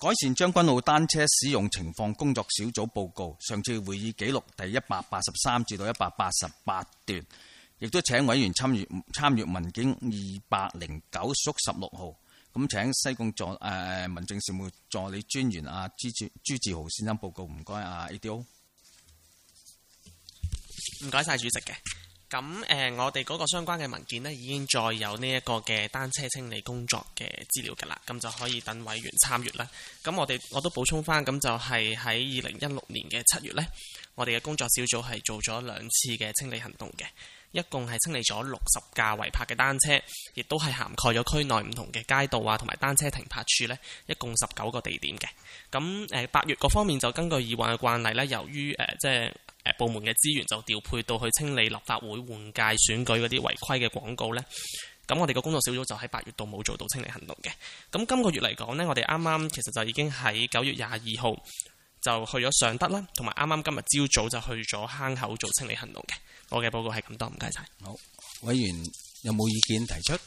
改善將軍澳單車使用情況工作小組報告，上次會議記錄第183至到188段，亦都請委員參閱文件209屬16號。咁請西貢民政事務助理專員朱志豪先生報告，唔該ADO。 唔該晒主席嘅。咁我哋嗰個相關嘅文件呢，已經載有呢一個嘅單車清理工作嘅資料㗎啦，咁就可以等委員參閱啦。咁我都補充翻，咁就係喺2016年嘅7月呢，我哋嘅工作小組係做咗2次嘅清理行動嘅，一共係清理咗60架違泊嘅單車，亦都係涵蓋咗區內唔同嘅街道啊，同埋單車停泊處呢，一共19個地點嘅。咁8月嗰方面就根據以往嘅慣例呢，由於部門嘅資源就調配到去清理立法會換屆選舉嗰啲違規嘅廣告呢。咁我哋個工作小組就喺8月度冇做到清理行動嘅。咁今個月嚟講呢，我哋啱啱其實就已經喺9月22號就去咗尚德啦，同埋啱啱今日朝早就去咗坑口做清理行動嘅。我嘅報告係咁多，唔該晒。 好，委員有冇意見提出？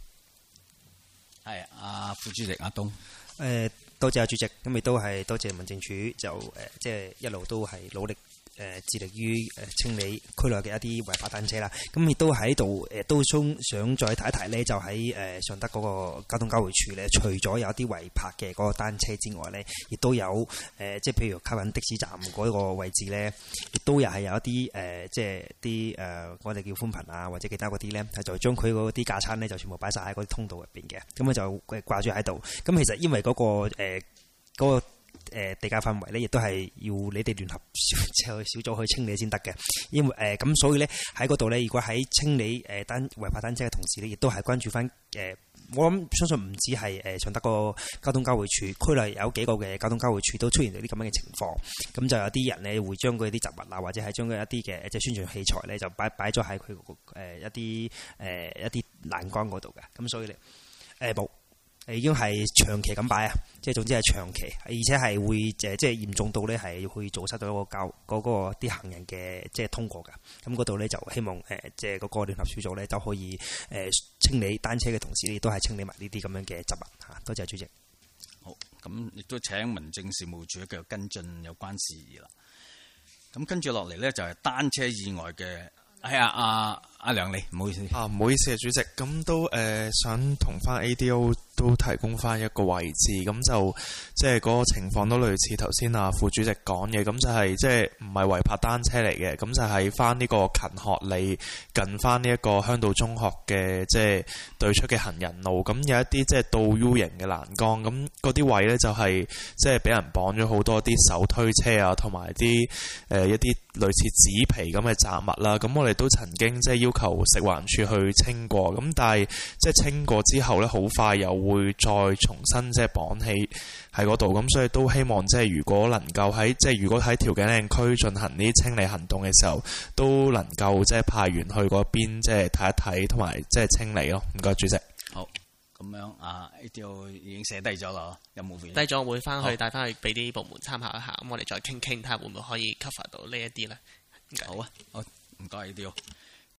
係副主席阿東。 多謝主席，咁亦都係多謝民政處就即係一路都係努力致力於清理區內嘅一啲違泊單車啦。咁亦都喺度都想再提一提呢，就喺尚德嗰個交通交匯處呢，除咗有一啲違泊嘅嗰個單車之外呢，亦都有即係譬如靠近的士站嗰個位置呢，亦都係有一啲即係啲我哋叫寬頻啊或者其他嗰啲呢，就將佢嗰啲架撐呢，就全部擺晒喺嗰啲通道入邊嘅，咁就掛住喺度。咁其實因為嗰個地界範圍咧，亦都係要你哋聯合小組去清理先得嘅。因為咁所以咧喺嗰度咧，如果喺清理違泊單車嘅同時咧，亦都係關注翻我相信唔止係尚德個交通交匯處，區內有幾個嘅交通交匯處都出現咗啲咁樣嘅情況。咁就有啲人咧會將佢啲雜物啊，或者係將佢一啲嘅即係宣傳器材咧，就擺咗喺佢一啲欄杆嗰度嘅。咁所以咧冇。已經係長期咁擺啊，即係總之係長期，而且係會即係嚴重到咧係會阻塞到嗰個啲行人嘅即係通過㗎。咁嗰度咧就希望即係嗰個聯合小組咧就可以清理單車嘅同時，亦都係清理埋呢啲咁樣嘅雜物嚇。多謝主席。 好，咁亦都請民政事務處繼續跟進有關事宜啦。咁跟住落嚟咧就係單車以外嘅。係阿梁利，唔好意思。 唔好意思啊，主席。咁都想同翻 ADO 都提供翻一個位置，咁就即係嗰個情況都類似頭先副主席講嘅，咁就係即係唔係違泊單車嚟嘅，咁就係翻呢個勤學里近翻呢一個香島中學嘅即係對出嘅行人路，咁有一啲即係倒 U 型嘅欄杆，咁嗰啲位呢，就係即係俾人綁咗好多啲手推車啊，同埋啲一啲類似紙皮咁嘅雜物啦，咁我哋都曾經即係要求食環署去清過，咁但係即係清過之後呢，好快又會再重新即係綁起喺嗰度，咁所以都希望即係如果能夠如果喺調景嶺區進行呢啲清理行動嘅時候，都能夠即係派員去嗰邊即係睇一睇同埋即係清理咯。唔該，主席。 好，咁樣ADO已經寫低咗啦，有冇回應？ 低咗會翻去帶翻去俾啲部門參考一下，咁我哋再傾睇下會唔會可以 cover 到呢一啲咧。 好啊，好，唔該ADO。